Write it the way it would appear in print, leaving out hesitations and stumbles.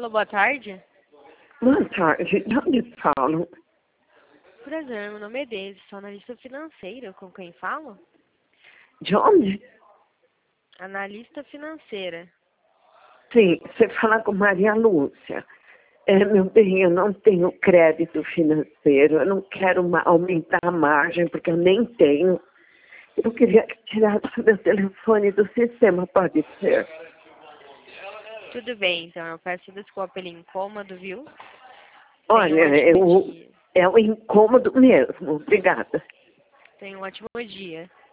Alô, boa tarde. Boa tarde, de onde falam? Prazer, meu nome é Deise, sou analista financeira. Com quem falo? De onde? Analista financeira. Sim, você fala com Maria Lúcia. Meu bem, eu não tenho crédito financeiro, eu não quero aumentar a margem, porque eu nem tenho. Eu queria que tirasse meu telefone do sistema, pode ser? Tudo bem, então eu peço desculpa pelo incômodo, viu? Tenha um Olha, ótimo dia. é um incômodo mesmo, obrigada. Tenha um ótimo dia.